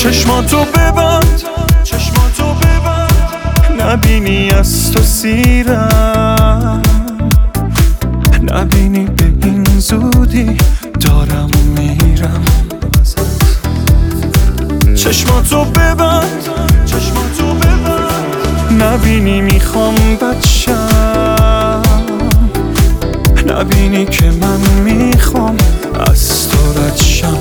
چشماتو ببند، چشماتو ببند، نبینی از تو سیرم، نبینی به این زودی دارم میرم. چشماتو ببند، چشماتو ببند، نبینی میخوام بچم، نبینی که من میخوام از تو رد شم.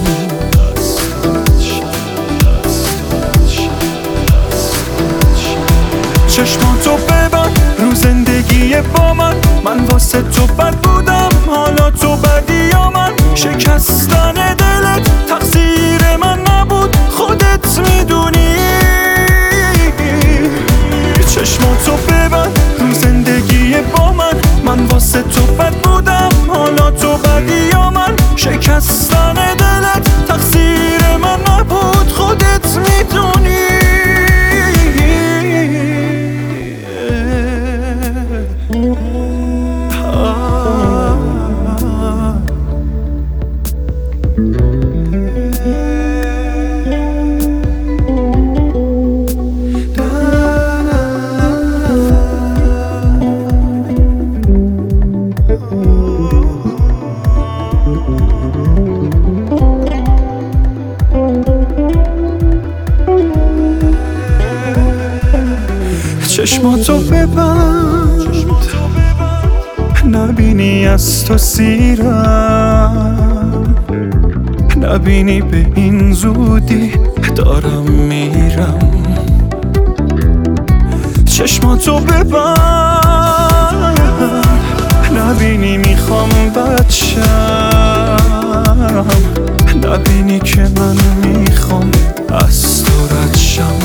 چشماتو ببند رو زندگی با من واسه تو بد بودم، حالا تو بدی یا من. شکستن دلت تقصیر من نبود، خودت میدونی. چشماتو ببند رو زندگی با من واسه تو بد بودم، حالا تو بدی یا من. شکستن دلت تقصیر من نبود، خودت میدونی. چشماتو ببند، نبینی از تو سیرم، نبینی به این زودی دارم میرم. چشماتو ببند، نبینی میخوام بچم، نبینی که من میخوام از تو رد شم.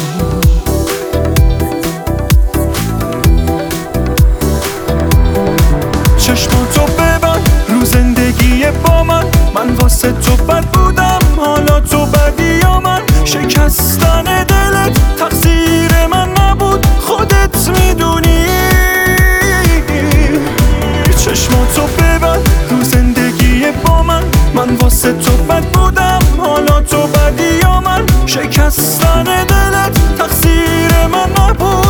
چشماتو ببند رو زندگی با من واسه تو بد بودم، حالا تو بدی یا من. شکستن دلت تقصیر من نبود، خودت میدونی. چشماتو ببند رو زندگی با من واسه تو بد بودم، حالا تو بدی یا من. شکستن دلت تقصیر من نبود.